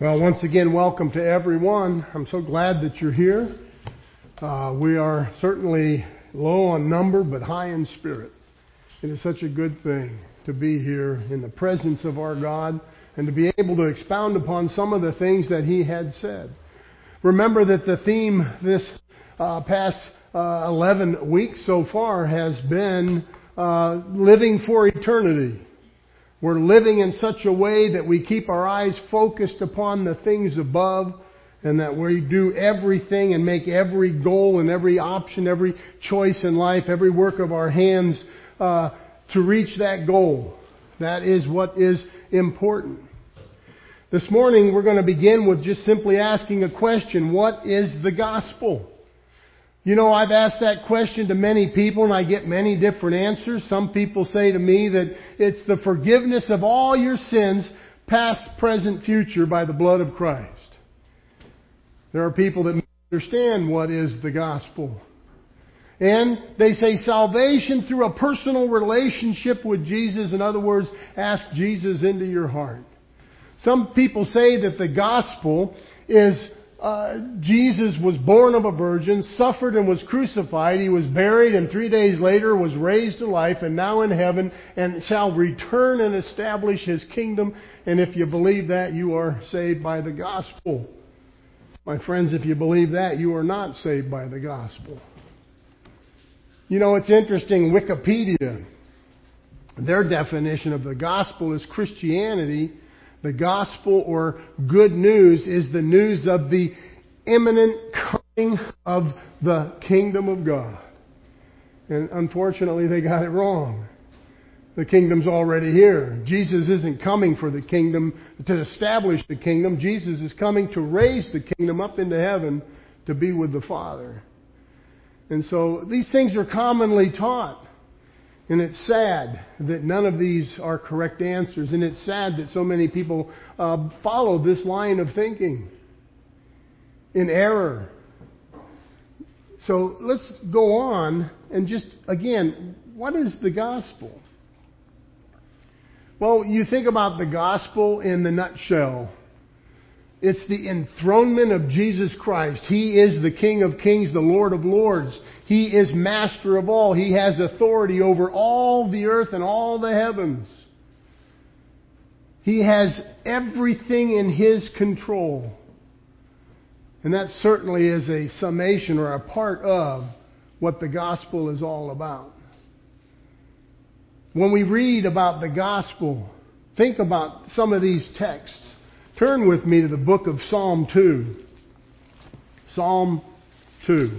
Well, once again, welcome to everyone. I'm so glad that you're here. We are certainly low on number, but high in spirit. It is such a good thing to be here in the presence of our God and to be able to expound upon some of the things that He had said. Remember that the theme this past 11 weeks so far has been living for eternity. We're living in such a way that we keep our eyes focused upon the things above, and that we do everything and make every goal and every option, every choice in life, every work of our hands to reach that goal. That is what is important. This morning we're going to begin with just simply asking a question. What is the gospel? You know, I've asked that question to many people and I get many different answers. Some people say to me that it's the forgiveness of all your sins, past, present, future, by the blood of Christ. There are people that understand what is the gospel. And they say salvation through a personal relationship with Jesus. In other words, ask Jesus into your heart. Some people say that the gospel is Jesus was born of a virgin, suffered and was crucified. He was buried and 3 days later was raised to life and now in heaven and shall return and establish His kingdom. And if you believe that, you are saved by the gospel. My friends, if you believe that, you are not saved by the gospel. You know, it's interesting, Wikipedia, their definition of the gospel is Christianity. The gospel or good news is the news of the imminent coming of the kingdom of God. And unfortunately, they got it wrong. The kingdom's already here. Jesus isn't coming for the kingdom to establish the kingdom. Jesus is coming to raise the kingdom up into heaven to be with the Father. And so these things are commonly taught. And it's sad that none of these are correct answers. And it's sad that so many people follow this line of thinking in error. So let's go on and just, again, what is the gospel? Well, you think about the gospel in the nutshell. It's the enthronement of Jesus Christ. He is the King of Kings, the Lord of Lords. He is master of all. He has authority over all the earth and all the heavens. He has everything in His control. And that certainly is a summation or a part of what the gospel is all about. When we read about the gospel, think about some of these texts. Turn with me to the book of Psalm 2. Psalm 2.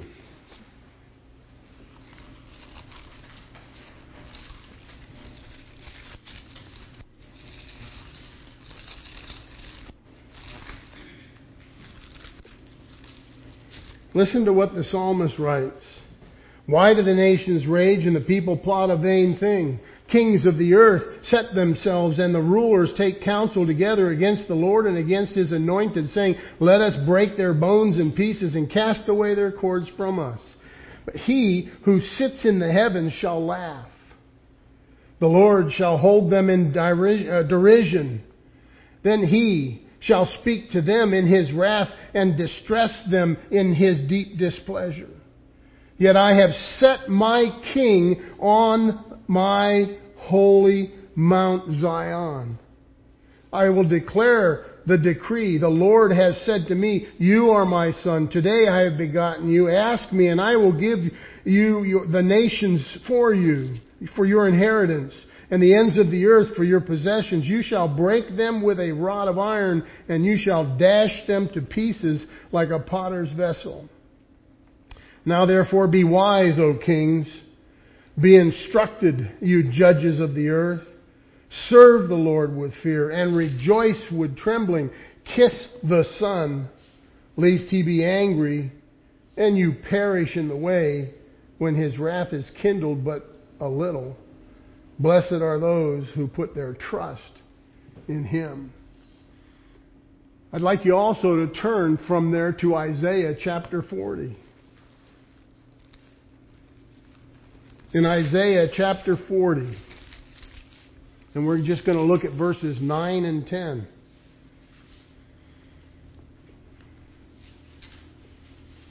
Listen to what the psalmist writes. Why do the nations rage and the people plot a vain thing? Kings of the earth set themselves and the rulers take counsel together against the Lord and against His anointed, saying, let us break their bones in pieces and cast away their cords from us. But He who sits in the heavens shall laugh. The Lord shall hold them in derision. Then He shall speak to them in His wrath and distress them in His deep displeasure. Yet I have set my King on my holy Mount Zion. I will declare the decree. The Lord has said to me, you are my son. Today I have begotten you. Ask me and I will give you the nations for you, for your inheritance, and the ends of the earth for your possessions. You shall break them with a rod of iron, and you shall dash them to pieces like a potter's vessel. Now therefore be wise, O kings. Be instructed, you judges of the earth. Serve the Lord with fear and rejoice with trembling. Kiss the Son, lest He be angry and you perish in the way when His wrath is kindled but a little. Blessed are those who put their trust in Him. I'd like you also to turn from there to Isaiah chapter 40. In Isaiah chapter 40. And we're just going to look at verses 9 and 10.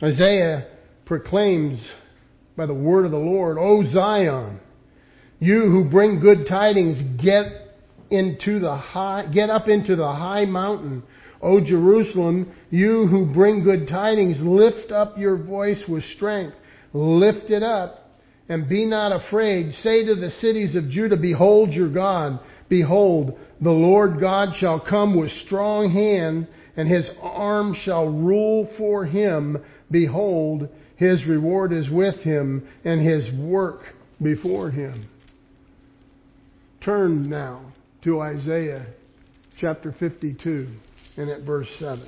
Isaiah proclaims by the word of the Lord, O Zion, you who bring good tidings, get up into the high mountain. O Jerusalem, you who bring good tidings, lift up your voice with strength. Lift it up and be not afraid. Say to the cities of Judah, behold your God. Behold, the Lord God shall come with strong hand, and his arm shall rule for him. Behold, his reward is with him, and his work before him. Turn now to Isaiah chapter 52 and at verse 7.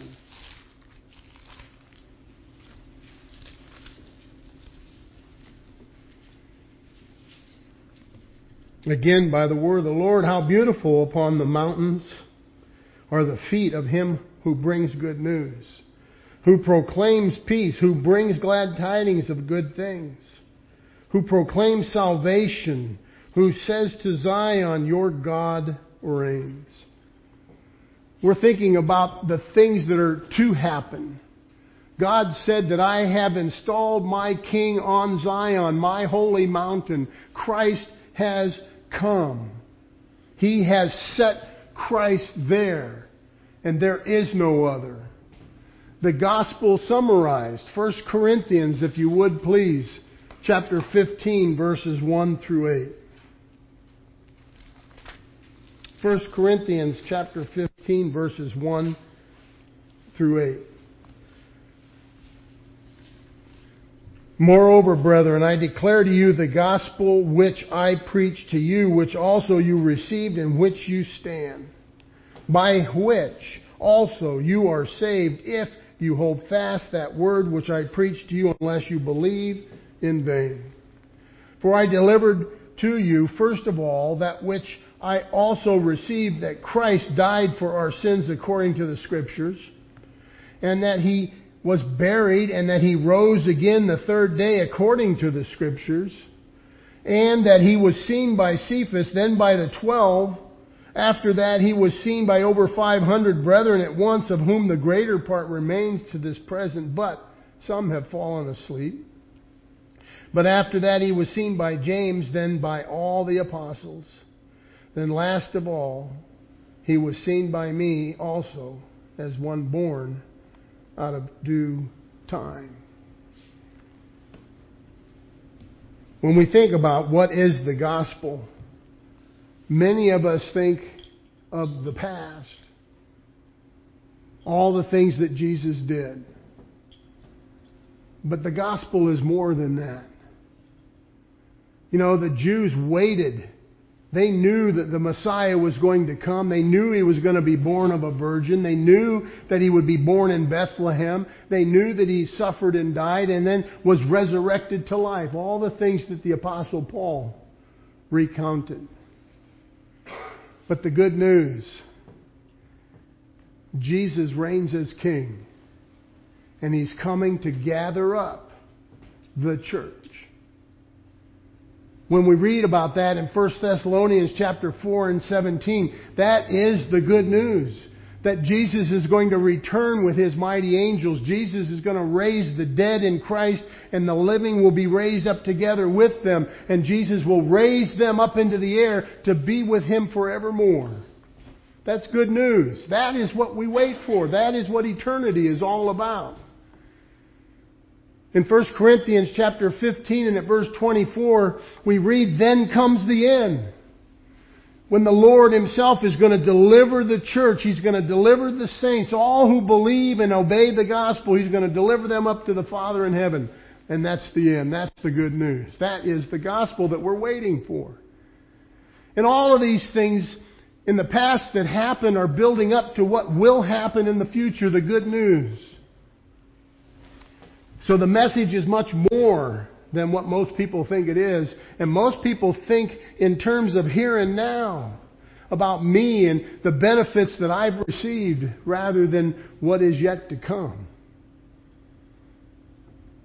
Again, by the word of the Lord, how beautiful upon the mountains are the feet of him who brings good news, who proclaims peace, who brings glad tidings of good things, who proclaims salvation, who says to Zion, your God reigns. We're thinking about the things that are to happen. God said that I have installed my King on Zion, my holy mountain. Christ has come. He has set Christ there, and there is no other. The gospel summarized, 1 Corinthians, if you would please, chapter 15, verses 1 through 8. 1 Corinthians chapter 15, verses 1 through 8. Moreover, brethren, I declare to you the gospel which I preached to you, which also you received, in which you stand, by which also you are saved, if you hold fast that word which I preached to you, unless you believe in vain. For I delivered to you, first of all, that which I also received, that Christ died for our sins according to the Scriptures, and that He was buried, and that He rose again the third day according to the Scriptures, and that He was seen by Cephas, then by the 12. After that He was seen by over 500 brethren at once, of whom the greater part remains to this present, but some have fallen asleep. But after that He was seen by James, then by all the apostles. Then last of all, He was seen by me also, as one born out of due time. When we think about what is the gospel, many of us think of the past, all the things that Jesus did. But the gospel is more than that. You know, the Jews waited. They knew that the Messiah was going to come. They knew He was going to be born of a virgin. They knew that He would be born in Bethlehem. They knew that He suffered and died and then was resurrected to life. All the things that the Apostle Paul recounted. But the good news, Jesus reigns as King. And He's coming to gather up the church. When we read about that in 1 Thessalonians chapter 4 and 17, that is the good news. That Jesus is going to return with His mighty angels. Jesus is going to raise the dead in Christ, and the living will be raised up together with them. And Jesus will raise them up into the air to be with Him forevermore. That's good news. That is what we wait for. That is what eternity is all about. In 1 Corinthians chapter 15 and at verse 24, we read, then comes the end. When the Lord Himself is going to deliver the church, He's going to deliver the saints, all who believe and obey the gospel, He's going to deliver them up to the Father in heaven. And that's the end. That's the good news. That is the gospel that we're waiting for. And all of these things in the past that happened are building up to what will happen in the future, the good news. So the message is much more than what most people think it is. And most people think in terms of here and now, about me and the benefits that I've received, rather than what is yet to come.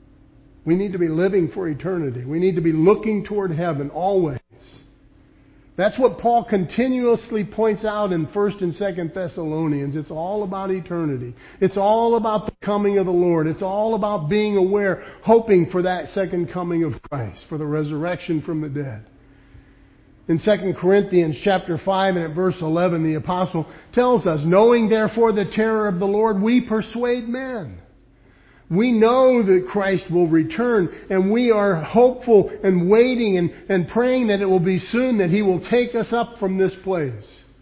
We need to be living for eternity. We need to be looking toward heaven always. That's what Paul continuously points out in 1st and 2nd Thessalonians. It's all about eternity. It's all about the coming of the Lord. It's all about being aware, hoping for that second coming of Christ, for the resurrection from the dead. In 2 Corinthians chapter 5 and at verse 11, the apostle tells us, knowing therefore the terror of the Lord, we persuade men. We know that Christ will return, and we are hopeful and waiting and praying that it will be soon, that He will take us up from this place.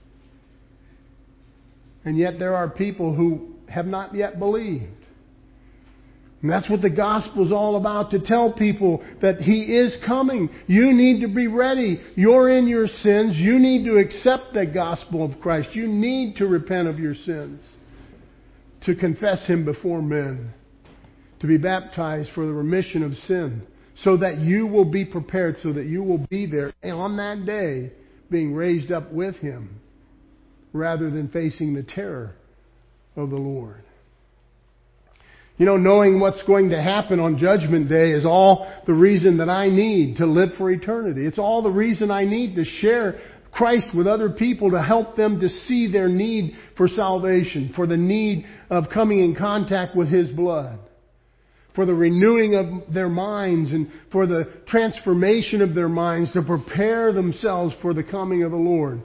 And yet there are people who have not yet believed. And that's what the gospel is all about, to tell people that He is coming. You need to be ready. You're in your sins. You need to accept the gospel of Christ. You need to repent of your sins, to confess Him before men, to be baptized for the remission of sin, so that you will be prepared, so that you will be there on that day being raised up with Him, rather than facing the terror of the Lord. You know, knowing what's going to happen on Judgment Day is all the reason that I need to live for eternity. It's all the reason I need to share Christ with other people, to help them to see their need for salvation, for the need of coming in contact with His blood, for the renewing of their minds and for the transformation of their minds, to prepare themselves for the coming of the Lord.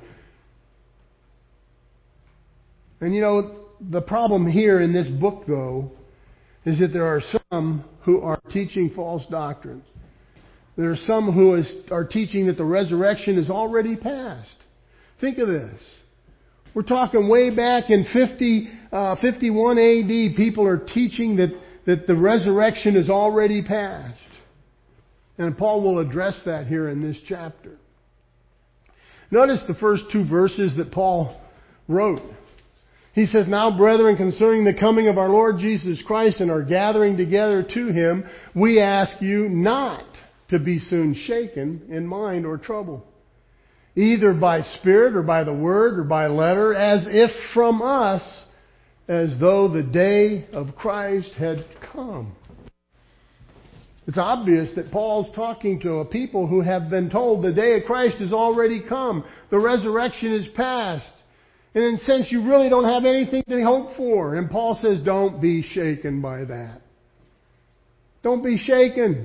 And you know, the problem here in this book, though, is that there are some who are teaching false doctrines. There are some who are teaching that the resurrection is already past. Think of this. We're talking way back in 51 AD, people are teaching that the resurrection is already past. And Paul will address that here in this chapter. Notice the first two verses that Paul wrote. He says, now, brethren, concerning the coming of our Lord Jesus Christ and our gathering together to Him, we ask you not to be soon shaken in mind or trouble, either by spirit or by the word or by letter, as if from us, as though the day of Christ had come. It's obvious that Paul's talking to a people who have been told the day of Christ has already come. The resurrection is past. And in a sense, you really don't have anything to hope for. And Paul says, don't be shaken by that. Don't be shaken.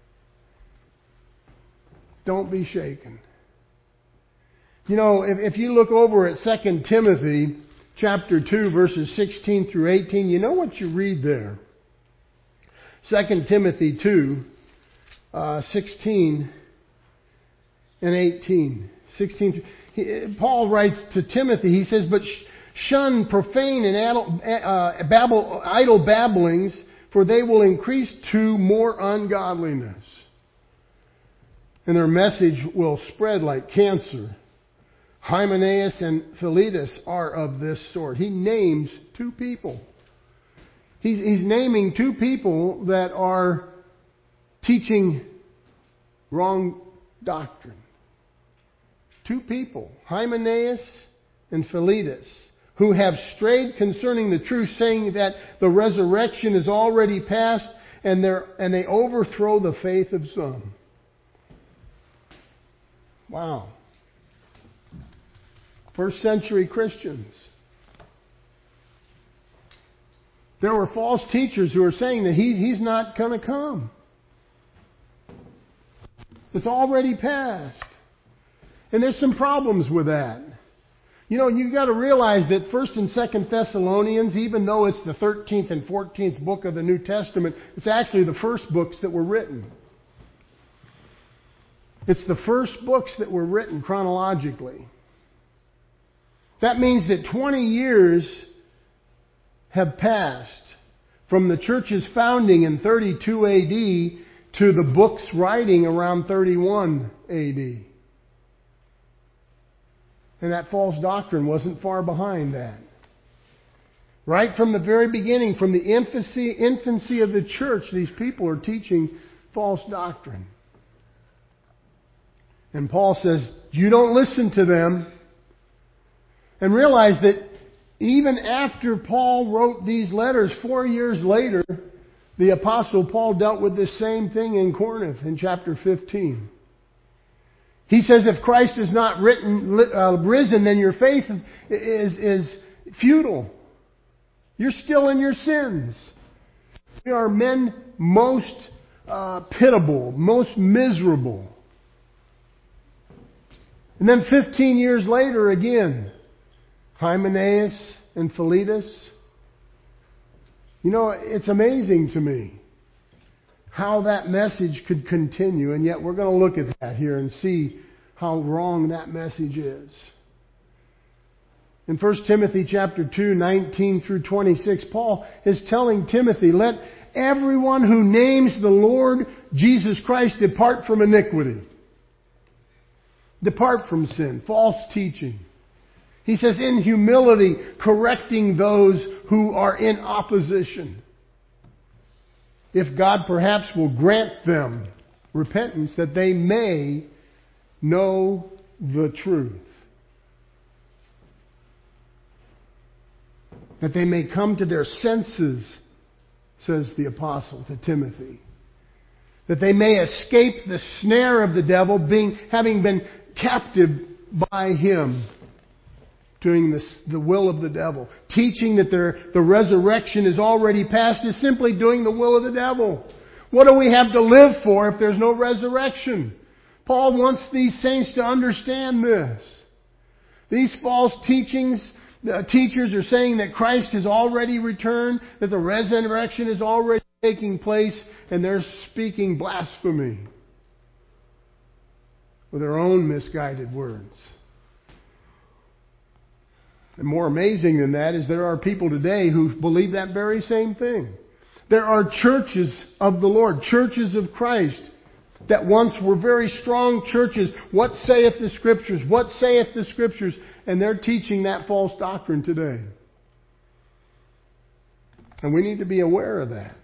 Don't be shaken. You know, if you look over at 2 Timothy chapter 2, verses 16 through 18, you know what you read there. 2 Timothy 2, 16 and 18. Paul writes to Timothy, he says, but shun profane and idle babblings, for they will increase to more ungodliness. And their message will spread like cancer. Hymenaeus and Philetus are of this sort. He names two people. He's naming two people that are teaching wrong doctrine. Two people, Hymenaeus and Philetus, who have strayed concerning the truth, saying that the resurrection is already past, and they overthrow the faith of some. Wow. First century Christians. There were false teachers who were saying that He's not going to come. It's already past. And there's some problems with that. You know, you've got to realize that 1st and 2nd Thessalonians, even though it's the 13th and 14th book of the New Testament, it's actually the first books that were written. It's the first books that were written chronologically. That means that 20 years have passed from the church's founding in 32 AD to the book's writing around 31 AD. And that false doctrine wasn't far behind that. Right from the very beginning, from the infancy of the church, these people are teaching false doctrine. And Paul says, you don't listen to them. And realize that even after Paul wrote these letters, 4 years later, the Apostle Paul dealt with this same thing in Corinth in chapter 15. He says if Christ is not risen, then your faith is futile. You're still in your sins. We are men most pitiable, most miserable. And then 15 years later again, Hymenaeus and Philetus. You know, it's amazing to me how that message could continue, and yet we're going to look at that here and see how wrong that message is. In 1 Timothy chapter 2, 19 through 26, Paul is telling Timothy, let everyone who names the Lord Jesus Christ depart from iniquity. Depart from sin, false teaching. He says, in humility, correcting those who are in opposition. If God perhaps will grant them repentance, that they may know the truth. That they may come to their senses, says the apostle to Timothy. That they may escape the snare of the devil, having been captive by him, doing the will of the devil. Teaching that the resurrection is already past is simply doing the will of the devil. What do we have to live for if there's no resurrection? Paul wants these saints to understand this. These false teachings, the teachers are saying that Christ has already returned, that the resurrection is already taking place, and they're speaking blasphemy with their own misguided words. And more amazing than that is there are people today who believe that very same thing. There are churches of the Lord, churches of Christ, that once were very strong churches. What saith the Scriptures? What saith the Scriptures? And they're teaching that false doctrine today. And we need to be aware of that.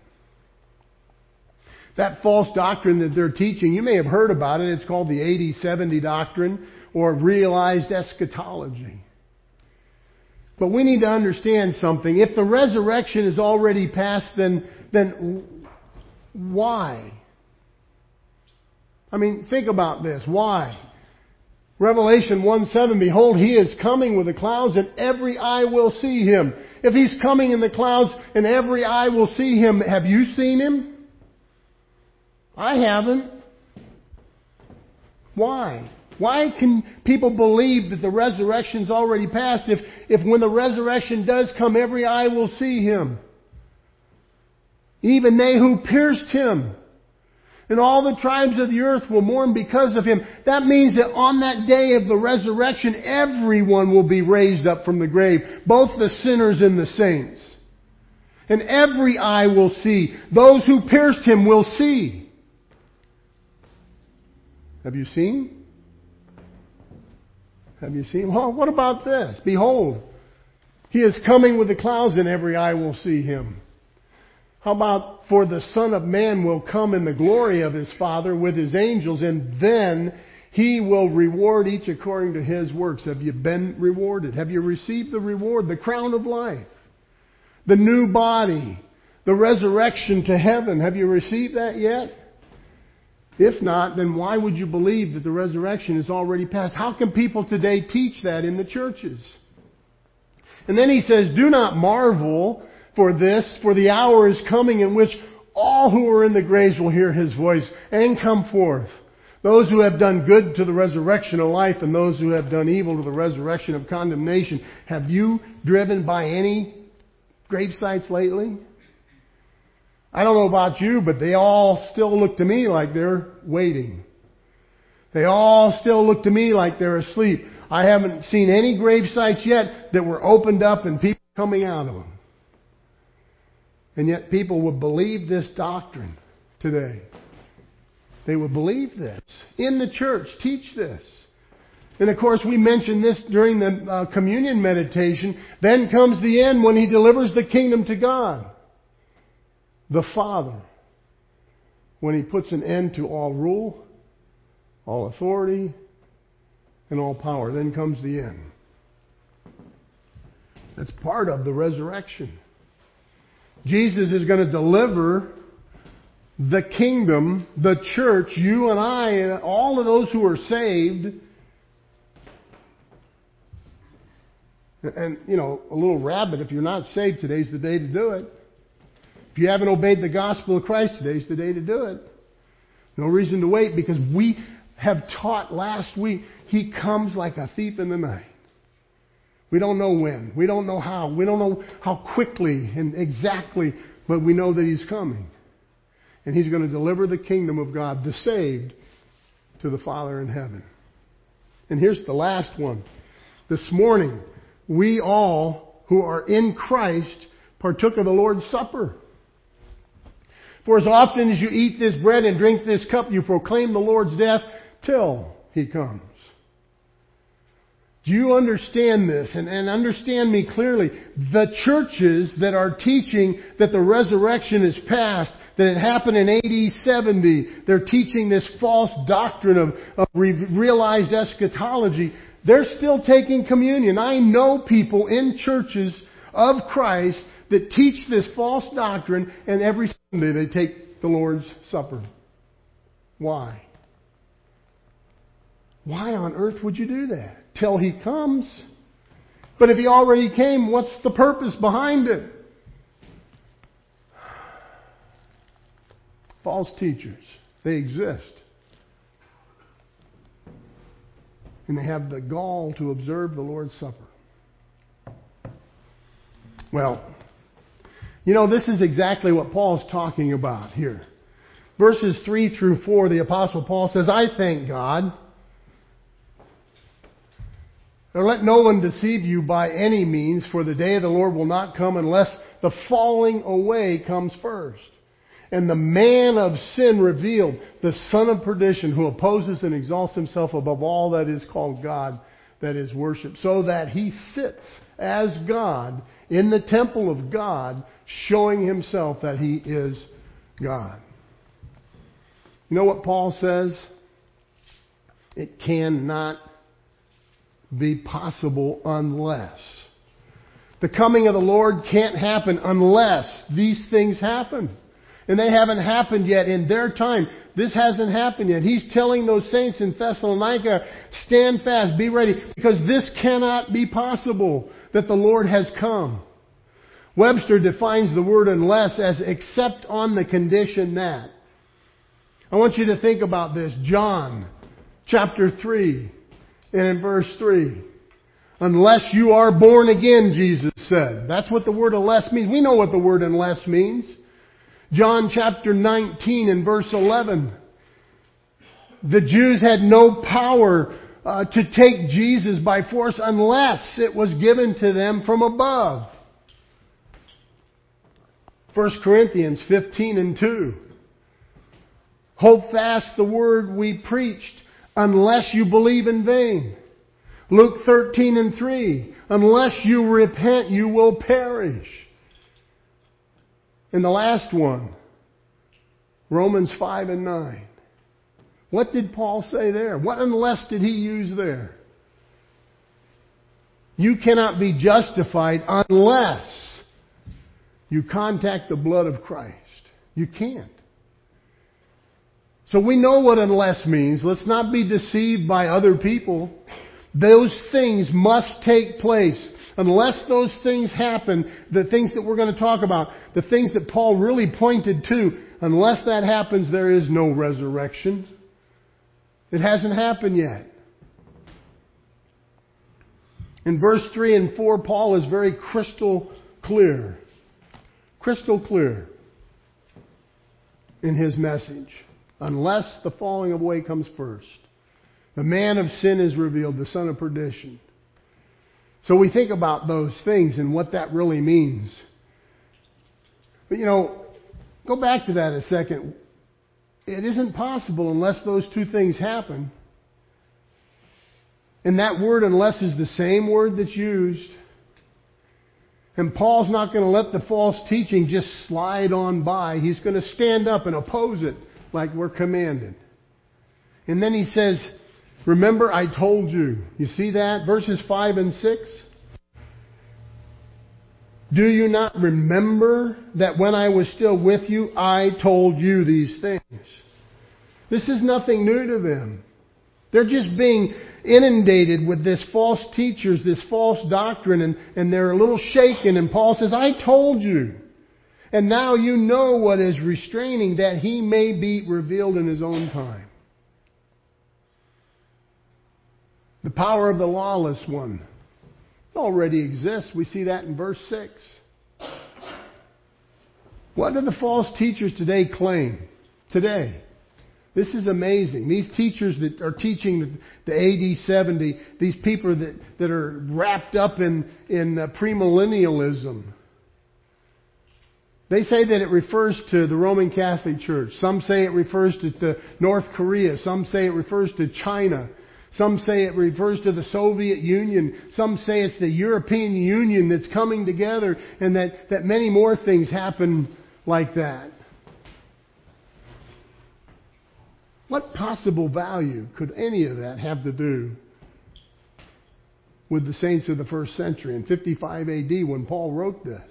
That false doctrine that they're teaching, you may have heard about it. It's called the 80-70 doctrine or realized eschatology. But we need to understand something. If the resurrection is already past, then why? I mean, think about this. Why? Revelation 1:7, behold, He is coming with the clouds, and every eye will see Him. If He's coming in the clouds, and every eye will see Him, have you seen Him? I haven't. Why? Why can people believe that the resurrection's already passed if when the resurrection does come, every eye will see Him? Even they who pierced Him. And all the tribes of the earth will mourn because of Him. That means that on that day of the resurrection, everyone will be raised up from the grave. Both the sinners and the saints. And every eye will see. Those who pierced Him will see. Have you seen? Have you seen? Well, what about this? Behold, He is coming with the clouds, and every eye will see Him. How about, for the Son of Man will come in the glory of His Father with His angels, and then He will reward each according to his works. Have you been rewarded? Have you received the reward, the crown of life, the new body, the resurrection to heaven? Have you received that yet? If not, then why would you believe that the resurrection is already past? How can people today teach that in the churches? And then he says, do not marvel for this, for the hour is coming in which all who are in the graves will hear His voice and come forth. Those who have done good to the resurrection of life, and those who have done evil to the resurrection of condemnation. Have you driven by any grave sites lately? I don't know about you, but they all still look to me like they're waiting. They all still look to me like they're asleep. I haven't seen any grave sites yet that were opened up and people coming out of them. And yet people would believe this doctrine today. They would believe this. In the church, teach this. And of course, we mentioned this during the communion meditation. Then comes the end when He delivers the kingdom to God, the Father. When He puts an end to all rule, all authority, and all power. Then comes the end. That's part of the resurrection. Jesus is going to deliver the kingdom, the church, you and I, and all of those who are saved. And, a little rabbit, if you're not saved, today's the day to do it. If you haven't obeyed the gospel of Christ, today's the day to do it. No reason to wait, because we have taught last week, He comes like a thief in the night. We don't know when. We don't know how. We don't know how quickly and exactly, but we know that He's coming. And He's going to deliver the kingdom of God, the saved, to the Father in heaven. And here's the last one. This morning, we all who are in Christ partook of the Lord's Supper. For as often as you eat this bread and drink this cup, you proclaim the Lord's death till He comes. Do you understand this? And understand me clearly. The churches that are teaching that the resurrection is past, that it happened in AD 70, they're teaching this false doctrine of realized eschatology. They're still taking communion. I know people in churches of Christ that teach this false doctrine, and every Sunday they take the Lord's Supper. Why? Why on earth would you do that? Till He comes. But if He already came, what's the purpose behind it? False teachers. They exist. And they have the gall to observe the Lord's Supper. Well, this is exactly what Paul's talking about here. Verses 3 through 4, the Apostle Paul says, I thank God. Or let no one deceive you by any means, for the day of the Lord will not come unless the falling away comes first. And the man of sin revealed, the son of perdition, who opposes and exalts himself above all that is called God, that is worshipped, so that he sits as God in the temple of God, showing himself that he is God. You know what Paul says? It cannot be possible unless. The coming of the Lord can't happen unless these things happen. And they haven't happened yet in their time. This hasn't happened yet. He's telling those saints in Thessalonica, stand fast, be ready, because this cannot be possible that the Lord has come. Webster defines the word unless as except on the condition that. I want you to think about this. John chapter 3 and in verse 3. Unless you are born again, Jesus said. That's what the word unless means. We know what the word unless means. John chapter 19 and verse 11. The Jews had no power to take Jesus by force unless it was given to them from above. 1 Corinthians 15 and 2. Hold fast the word we preached unless you believe in vain. Luke 13 and 3. Unless you repent, you will perish. And the last one, Romans 5 and 9. What did Paul say there? What unless did he use there? You cannot be justified unless you contact the blood of Christ. You can't. So we know what unless means. Let's not be deceived by other people. Those things must take place. Unless those things happen, the things that we're going to talk about, the things that Paul really pointed to, unless that happens, there is no resurrection. It hasn't happened yet. In verse 3 and 4, Paul is very crystal clear. Crystal clear in his message. Unless the falling away comes first. The man of sin is revealed, the son of perdition. So we think about those things and what that really means. But go back to that a second. It isn't possible unless those two things happen. And that word unless is the same word that's used. And Paul's not going to let the false teaching just slide on by. He's going to stand up and oppose it like we're commanded. And then he says, remember I told you. You see that? Verses 5 and 6. Do you not remember that when I was still with you, I told you these things? This is nothing new to them. They're just being inundated with this false teachers, this false doctrine, and they're a little shaken. And Paul says, I told you. And now you know what is restraining, that he may be revealed in his own time. The power of the lawless one already exists. We see that in verse 6. What do the false teachers today claim? Today. This is amazing. These teachers that are teaching the AD 70, these people that are wrapped up in premillennialism, they say that it refers to the Roman Catholic Church. Some say it refers to North Korea. Some say it refers to China. Some say it refers to the Soviet Union. Some say it's the European Union that's coming together, and that many more things happen like that. What possible value could any of that have to do with the saints of the first century in 55 AD when Paul wrote this?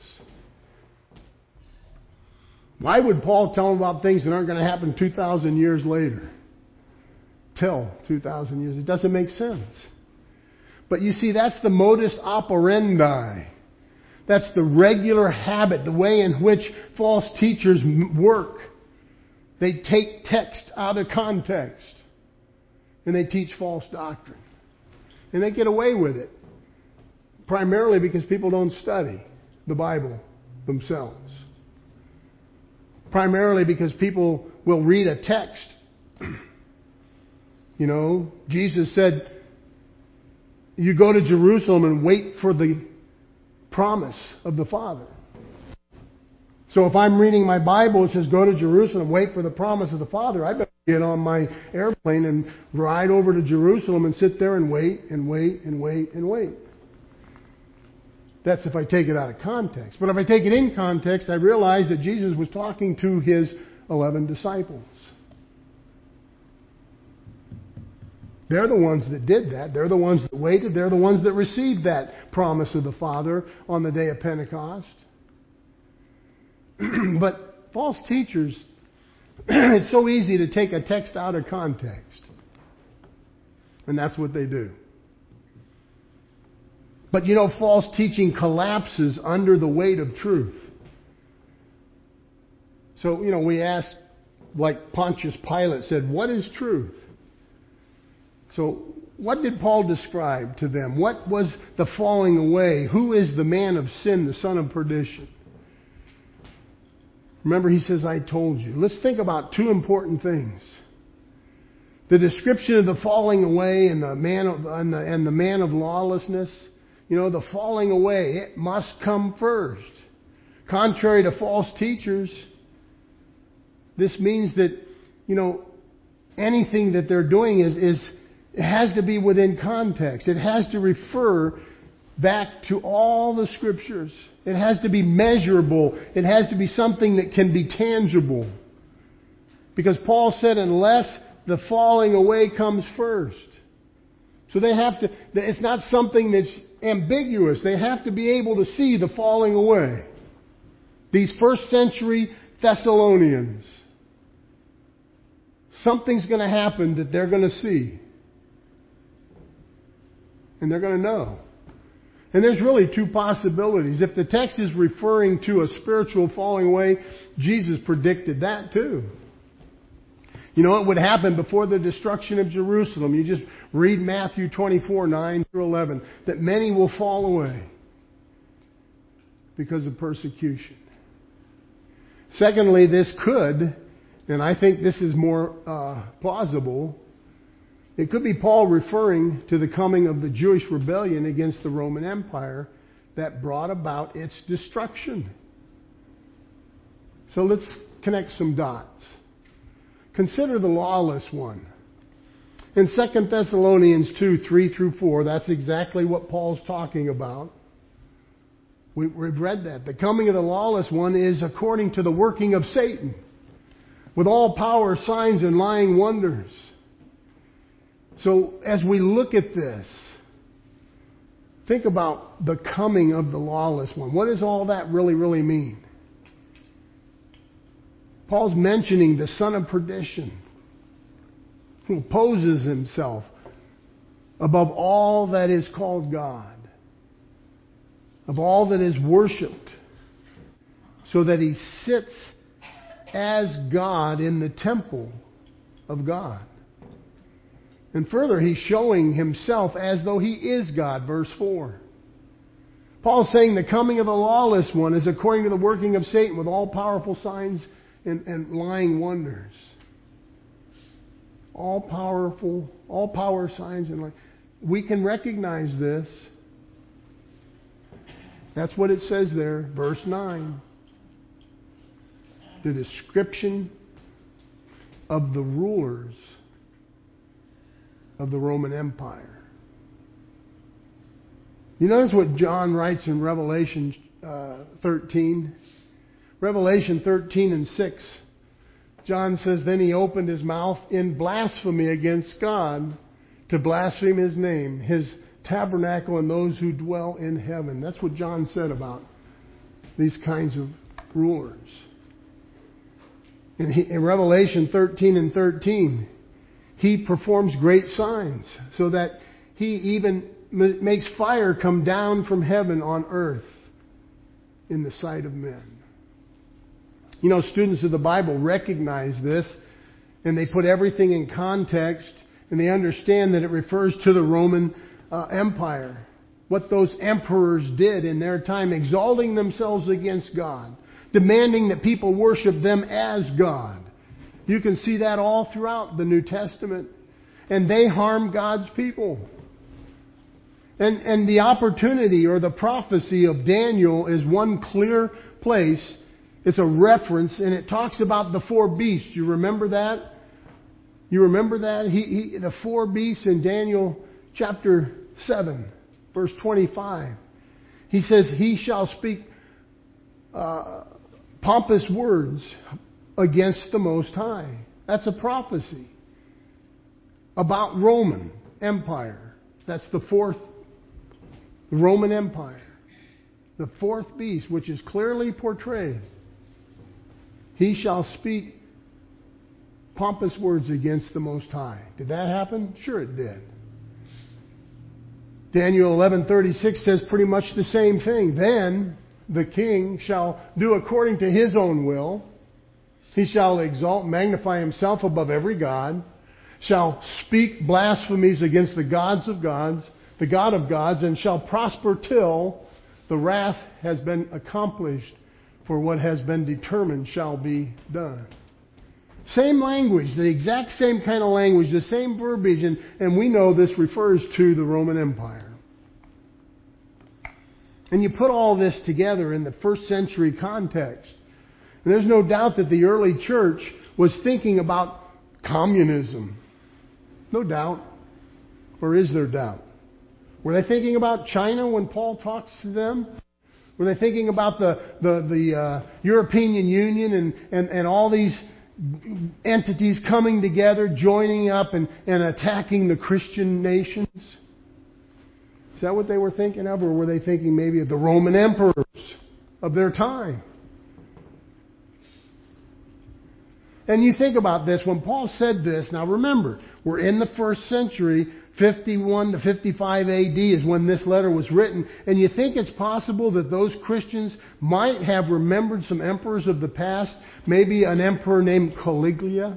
Why would Paul tell them about things that aren't going to happen 2,000 years later? Till 2,000 years. It doesn't make sense. But you see, that's the modus operandi. That's the regular habit, the way in which false teachers work. They take text out of context and they teach false doctrine. And they get away with it primarily because people don't study the Bible themselves. Primarily because people will read a text. You know, Jesus said, you go to Jerusalem and wait for the promise of the Father. So if I'm reading my Bible, it says go to Jerusalem, wait for the promise of the Father, I better get on my airplane and ride over to Jerusalem and sit there and wait and wait and wait and wait. That's if I take it out of context. But if I take it in context, I realize that Jesus was talking to his 11 disciples. They're the ones that did that. They're the ones that waited. They're the ones that received that promise of the Father on the day of Pentecost. But false teachers, it's so easy to take a text out of context. And that's what they do. But you know, false teaching collapses under the weight of truth. So, you know, we asked, like Pontius Pilate said, what is truth? So, what did Paul describe to them? What was the falling away? Who is the man of sin, the son of perdition? Remember, he says, I told you. Let's think about two important things. The description of the falling away and the man of lawlessness. You know, the falling away, it must come first. Contrary to false teachers, this means that, you know, anything that they're doing it has to be within context. It has to refer back to all the Scriptures. It has to be measurable. It has to be something that can be tangible. Because Paul said, unless the falling away comes first. So they have to, it's not something that's ambiguous. They have to be able to see the falling away. These first century Thessalonians. Something's going to happen that they're going to see. And they're going to know. And there's really two possibilities. If the text is referring to a spiritual falling away, Jesus predicted that too. You know, it would happen before the destruction of Jerusalem. You just read Matthew 24, 9 through 11, that many will fall away because of persecution. Secondly, this could, and I think this is more plausible, it could be Paul referring to the coming of the Jewish rebellion against the Roman Empire that brought about its destruction. So let's connect some dots. Consider the lawless one. In 2 Thessalonians 2, 3 through 4, that's exactly what Paul's talking about. We've read that. The coming of the lawless one is according to the working of Satan, with all power, signs, and lying wonders. So as we look at this, think about the coming of the lawless one. What does all that really mean? Paul's mentioning the son of perdition, who opposes himself above all that is called God, of all that is worshipped, so that he sits as God in the temple of God. And further, he's showing himself as though he is God, verse 4. Paul's saying the coming of the lawless one is according to the working of Satan with all powerful signs and lying wonders. All power, signs, and lying. We can recognize this. That's what it says there, verse 9. The description of the rulers of the Roman Empire. You notice what John writes in Revelation 13? Revelation 13 and 6. John says, "Then he opened his mouth in blasphemy against God to blaspheme his name, his tabernacle, and those who dwell in heaven." That's what John said about these kinds of rulers. In Revelation 13 and 13, he performs great signs so that he even makes fire come down from heaven on earth in the sight of men. You know, students of the Bible recognize this, and they put everything in context, and they understand that it refers to the Roman Empire. What those emperors did in their time, exalting themselves against God, demanding that people worship them as God. You can see that all throughout the New Testament. And they harm God's people. And the opportunity or the prophecy of Daniel is one clear place. It's a reference, and it talks about the four beasts. You remember that? You remember that? The four beasts in Daniel chapter 7, verse 25. He says, "He shall speak pompous words against the Most High." That's a prophecy about Roman Empire. That's the Roman Empire. The fourth beast, which is clearly portrayed. He shall speak pompous words against the Most High. Did that happen? Sure it did. Daniel 11:36 says pretty much the same thing. "Then the king shall do according to his own will. He shall exalt, magnify himself above every god, shall speak blasphemies against the gods of gods, the God of gods, and shall prosper till the wrath has been accomplished, for what has been determined shall be done." Same language, the exact same kind of language, the same verbiage, and we know this refers to the Roman Empire. And you put all this together in the first century context. And there's no doubt that the early church was thinking about communism. No doubt. Or is there doubt? Were they thinking about China when Paul talks to them? Were they thinking about the European Union and all these entities coming together, joining up and attacking the Christian nations? Is that what they were thinking of? Or were they thinking maybe of the Roman emperors of their time? And you think about this, when Paul said this, now remember, we're in the first century, 51 to 55 AD is when this letter was written, and you think it's possible that those Christians might have remembered some emperors of the past, maybe an emperor named Caligula?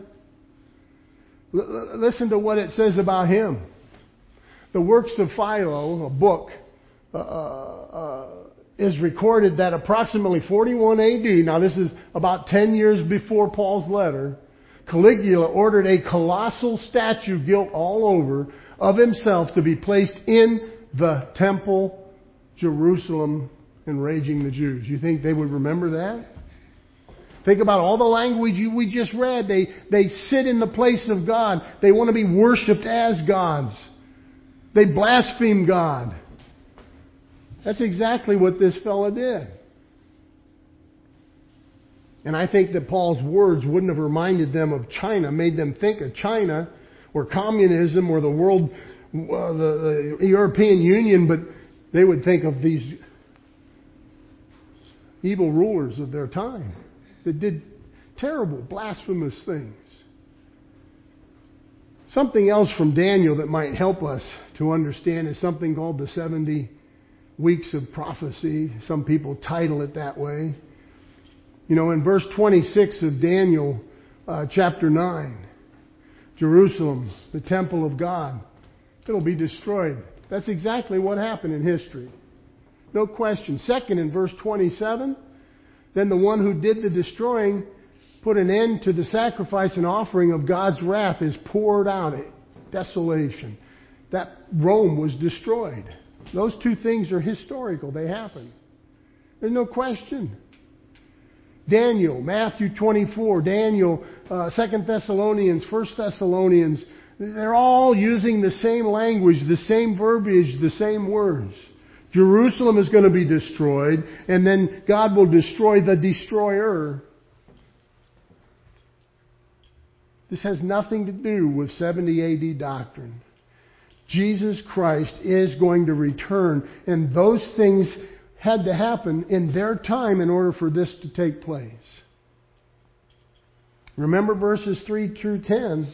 Listen to what it says about him. The Works of Philo, a book, is recorded that approximately 41 AD, now this is about 10 years before Paul's letter, Caligula ordered a colossal statue gilt all over of himself to be placed in the temple, Jerusalem, enraging the Jews. You think they would remember that? Think about all the language we just read. They sit in the place of God. They want to be worshipped as gods. They blaspheme God. That's exactly what this fella did. And I think that Paul's words wouldn't have reminded them of China, made them think of China or communism or the world, the European Union, but They would think of these evil rulers of their time that did terrible, blasphemous things. Something else from Daniel that might help us to understand is something called the 70 weeks of prophecy. Some people title it that way. You know, in verse 26 of Daniel chapter 9, Jerusalem, the temple of God, it'll be destroyed. That's exactly what happened in history. No question. Second, in verse 27, then the one who did the destroying put an end to the sacrifice and offering of God's wrath is poured out. Desolation. That Rome was destroyed. Those two things are historical. They happened. There's no question. Daniel, Matthew 24, Daniel, 2 Thessalonians, 1 Thessalonians, they're all using the same language, the same verbiage, the same words. Jerusalem is going to be destroyed, and then God will destroy the destroyer. This has nothing to do with 70 AD doctrine. Jesus Christ is going to return, and those things had to happen in their time in order for this to take place. Remember verses 3 through 10.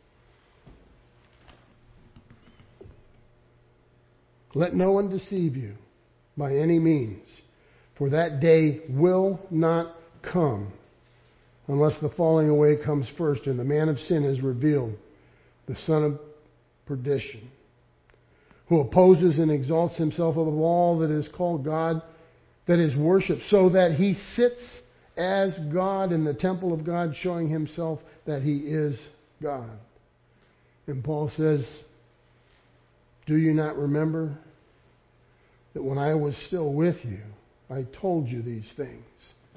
Let no one deceive you by any means, for that day will not come unless the falling away comes first and the man of sin is revealed, the son of perdition, who opposes and exalts himself above all that is called God, that is worshipped, so that he sits as God in the temple of God, showing himself that he is God. And Paul says, do you not remember that when I was still with you, I told you these things?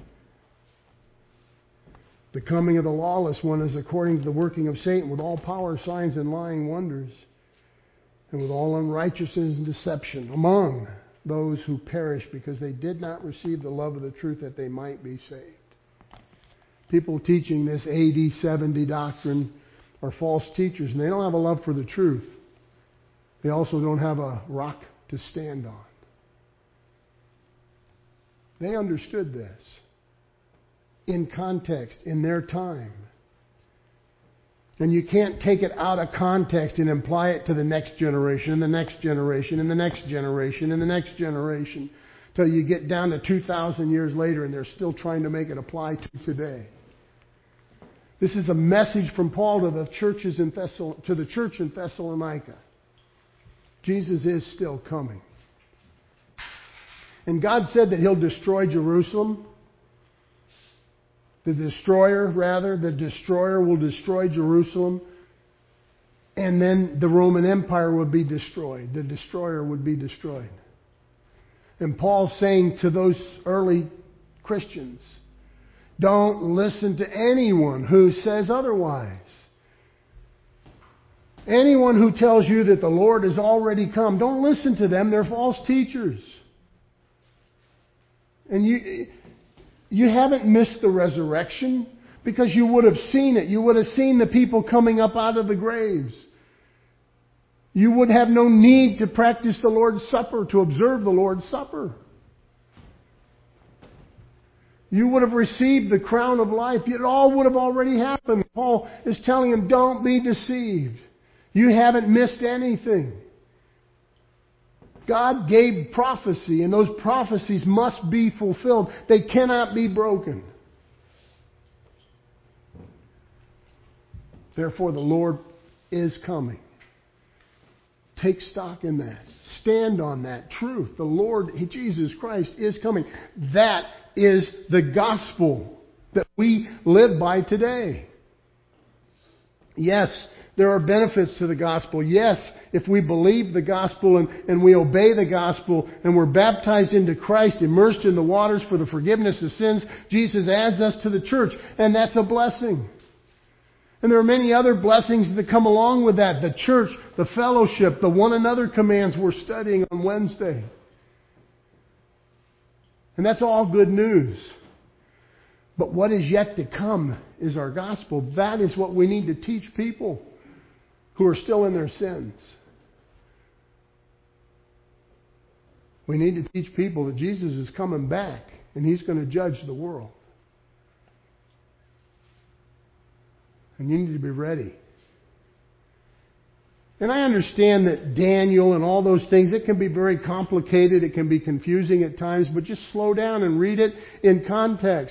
The coming of the lawless one is according to the working of Satan, with all power, signs, and lying wonders, and with all unrighteousness and deception among those who perish because they did not receive the love of the truth that they might be saved. People teaching this AD 70 doctrine are false teachers, and they don't have a love for the truth. They also don't have a rock to stand on. They understood this in context, in their time. And you can't take it out of context and apply it to the next generation, and the next generation, and the next generation, and the next generation, till you get down to 2,000 years later and they're still trying to make it apply to today. This is a message from Paul to the churches in to the church in Thessalonica. Jesus is still coming. And God said that He'll destroy Jerusalem. The destroyer will destroy Jerusalem. And then the Roman Empire would be destroyed. The destroyer would be destroyed. And Paul's saying to those early Christians, don't listen to anyone who says otherwise. Anyone who tells you that the Lord has already come, don't listen to them. They're false teachers. And you haven't missed the resurrection because you would have seen it. You would have seen the people coming up out of the graves. You would have no need to practice the Lord's Supper, to observe the Lord's Supper. You would have received the crown of life. It all would have already happened. Paul is telling him, don't be deceived. You haven't missed anything. God gave prophecy, and those prophecies must be fulfilled. They cannot be broken. Therefore, the Lord is coming. Take stock in that. Stand on that truth. The Lord, Jesus Christ, is coming. That is the gospel that we live by today. Yes, there are benefits to the gospel. Yes, if we believe the gospel and we obey the gospel and we're baptized into Christ, immersed in the waters for the forgiveness of sins, Jesus adds us to the church, and that's a blessing. And there are many other blessings that come along with that. The church, the fellowship, the one another commands we're studying on Wednesday. And that's all good news. But what is yet to come is our gospel. That is what we need to teach people who are still in their sins. We need to teach people that Jesus is coming back and He's going to judge the world. And you need to be ready. And I understand that Daniel and all those things, it can be very complicated, it can be confusing at times, but just slow down and read it in context.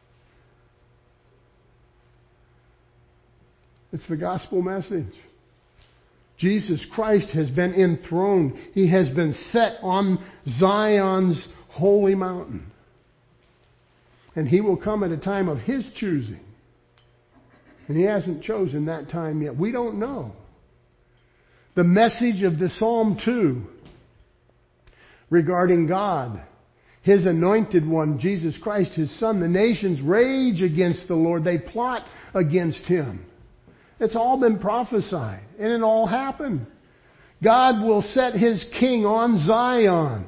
It's the gospel message. Jesus Christ has been enthroned. He has been set on Zion's holy mountain. And He will come at a time of His choosing. And He hasn't chosen that time yet. We don't know. The message of the Psalm 2 regarding God, His anointed one, Jesus Christ, His Son. The nations rage against the Lord. They plot against Him. It's all been prophesied, and it all happened. God will set His king on Zion.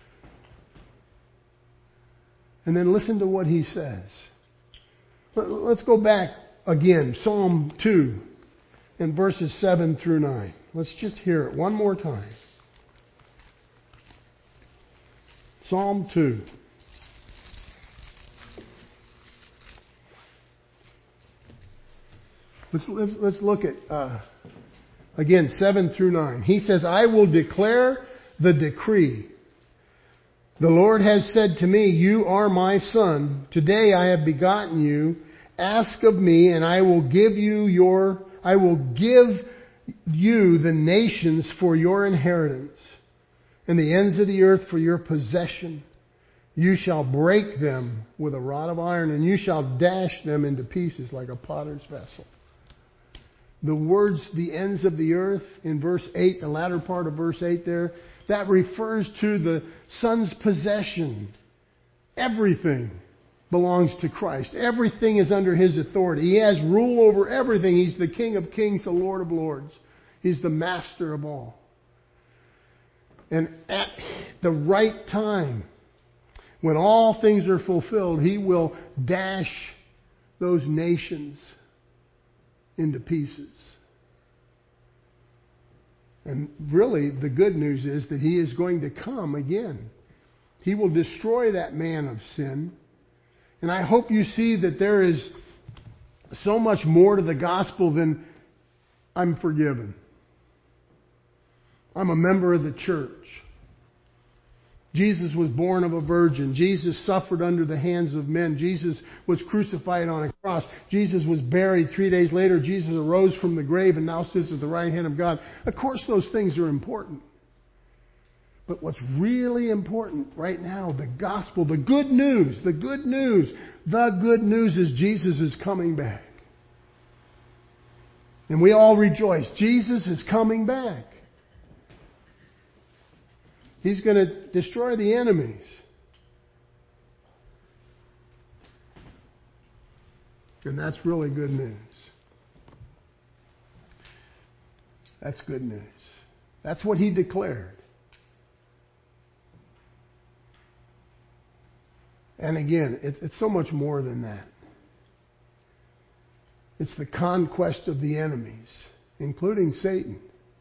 And then listen to what He says. Let's go back again, Psalm 2, and verses 7 through 9. Let's just hear it one more time. Psalm 2. Let's look at, again, 7 through 9. He says, I will declare the decree. The Lord has said to me, you are my son. Today I have begotten you. Ask of me, and I will give you the nations for your inheritance, and the ends of the earth for your possession. You shall break them with a rod of iron, and you shall dash them into pieces like a potter's vessel. The words, the ends of the earth, in verse 8, the latter part of verse 8 there, that refers to the Son's possession. Everything belongs to Christ. Everything is under His authority. He has rule over everything. He's the King of kings, the Lord of lords. He's the master of all. And at the right time, when all things are fulfilled, He will dash those nations into pieces. And really, the good news is that He is going to come again. He will destroy that man of sin. And I hope you see that there is so much more to the gospel than I'm forgiven. I'm a member of the church. Jesus was born of a virgin. Jesus suffered under the hands of men. Jesus was crucified on a cross. Jesus was buried. 3 days later, Jesus arose from the grave and now sits at the right hand of God. Of course, those things are important. But what's really important right now, the gospel, the good news is Jesus is coming back. And we all rejoice. Jesus is coming back. He's going to destroy the enemies. And that's really good news. That's good news. That's what He declared. And again, it's so much more than that. It's the conquest of the enemies, including Satan.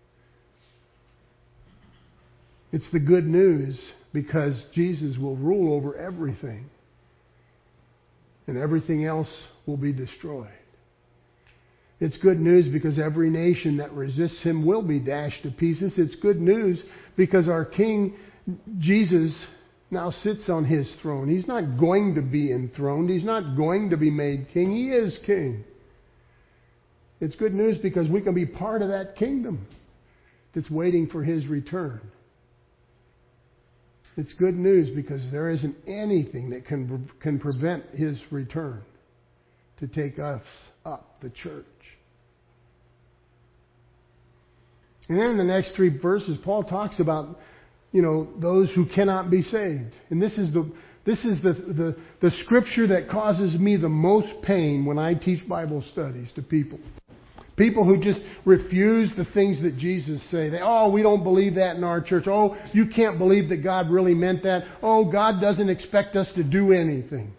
It's the good news because Jesus will rule over everything. And everything else will be destroyed. It's good news because every nation that resists Him will be dashed to pieces. It's good news because our King, Jesus, now sits on His throne. He's not going to be enthroned. He's not going to be made king. He is king. It's good news because we can be part of that kingdom that's waiting for His return. It's good news because there isn't anything that can prevent His return to take us up, the church. And then in the next 3 verses, Paul talks about, those who cannot be saved. And this is the scripture that causes me the most pain when I teach Bible studies to people. People who just refuse the things that Jesus say. We don't believe that in our church. Oh, you can't believe that God really meant that. Oh, God doesn't expect us to do anything.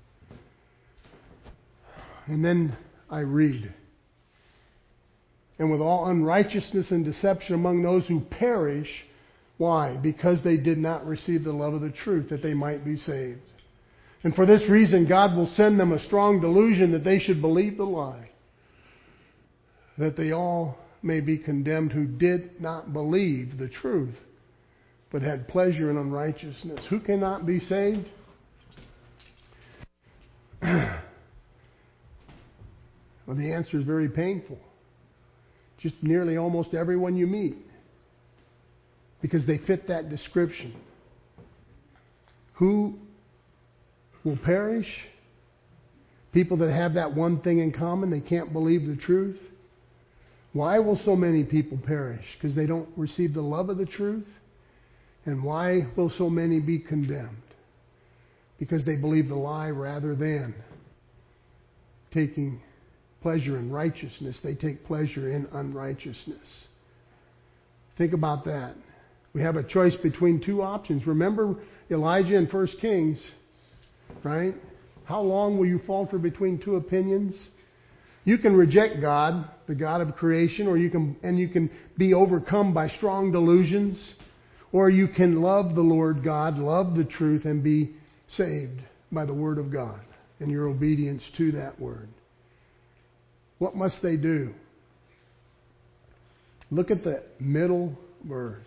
And then I read. And with all unrighteousness and deception among those who perish, Why? Because they did not receive the love of the truth that they might be saved. And for this reason, God will send them a strong delusion that they should believe the lie, that they all may be condemned who did not believe the truth, but had pleasure in unrighteousness. Who cannot be saved? Well, the answer is very painful. Just nearly almost everyone you meet, because they fit that description. Who will perish? People that have that one thing in common, they can't believe the truth. Why will so many people perish? Because they don't receive the love of the truth. And why will so many be condemned? Because they believe the lie rather than taking pleasure in righteousness. They take pleasure in unrighteousness. Think about that. We have a choice between two options. Remember Elijah in 1 Kings, right? How long will you falter between two opinions? You can reject God, the God of creation, or you can be overcome by strong delusions, or you can love the Lord God, love the truth, and be saved by the Word of God and your obedience to that Word. What must they do? Look at the middle verse.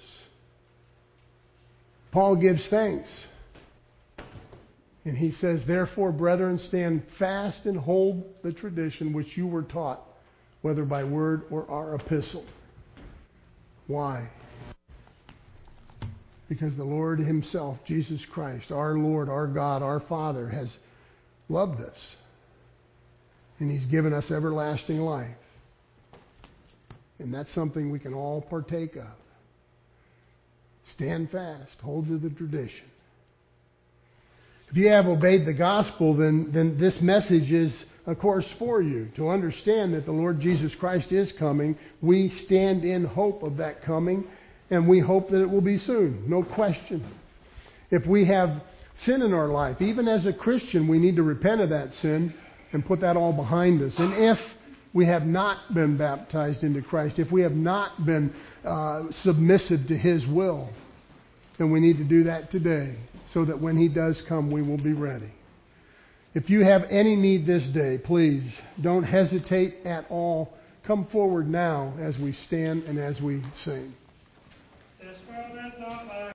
Paul gives thanks. And he says, "Therefore, brethren, stand fast and hold the tradition which you were taught, whether by word or our epistle." Why? Because the Lord Himself, Jesus Christ, our Lord, our God, our Father, has loved us. And He's given us everlasting life. And that's something we can all partake of. Stand fast. Hold to the tradition. If you have obeyed the gospel, then this message is, of course, for you. To understand that the Lord Jesus Christ is coming, we stand in hope of that coming, and we hope that it will be soon. No question. If we have sin in our life, even as a Christian, we need to repent of that sin and put that all behind us. And if we have not been baptized into Christ, if we have not been submissive to His will, then we need to do that today, so that when He does come, we will be ready. If you have any need this day, please don't hesitate at all. Come forward now as we stand and as we sing.